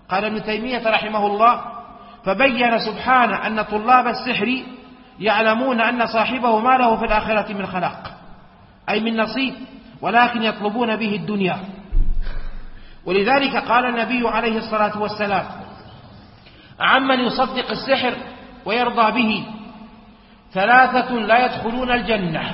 قال ابن تيمية رحمه الله: فبين سبحانه أن طلاب السحر يعلمون أن صاحبه ما له في الآخرة من خلاق، أي من نصيب، ولكن يطلبون به الدنيا. ولذلك قال النبي عليه الصلاة والسلام عمن يصدق السحر ويرضى به: ثلاثة لا يدخلون الجنة،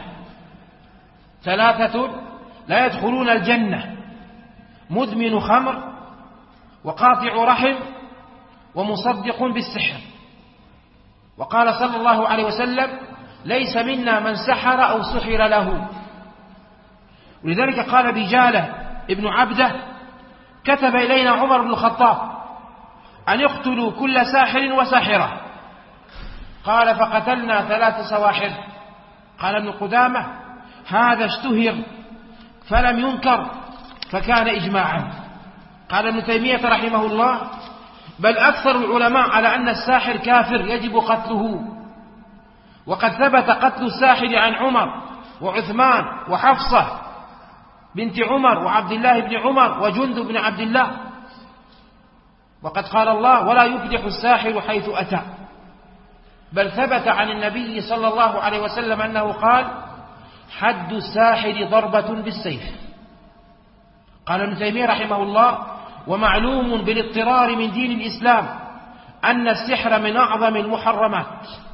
ثلاثة لا يدخلون الجنة: مدمن خمر، وقاطع رحم، ومصدق بالسحر. وقال صلى الله عليه وسلم: ليس منا من سحر أو سحر له. ولذلك قال بجالة ابن عبده: كتب إلينا عمر بن الخطاب أن يقتلوا كل ساحر وساحرة. قال: فقتلنا 3 سواحر. قال ابن قدامة: هذا اشتهر فلم ينكر فكان إجماعا. قال ابن تيمية رحمه الله: بل أكثر العلماء على أن الساحر كافر يجب قتله، وقد ثبت قتل الساحر عن عمر وعثمان وحفصة بنت عمر وعبد الله بن عمر وجندب بن عبد الله. وقد قال الله: ولا يفلح الساحر حيث أتى. بل ثبت عن النبي صلى الله عليه وسلم أنه قال: حد الساحر ضربة بالسيف. قال ابن تيمية رحمه الله: ومعلوم بالاضطرار من دين الإسلام أن السحر من أعظم المحرمات،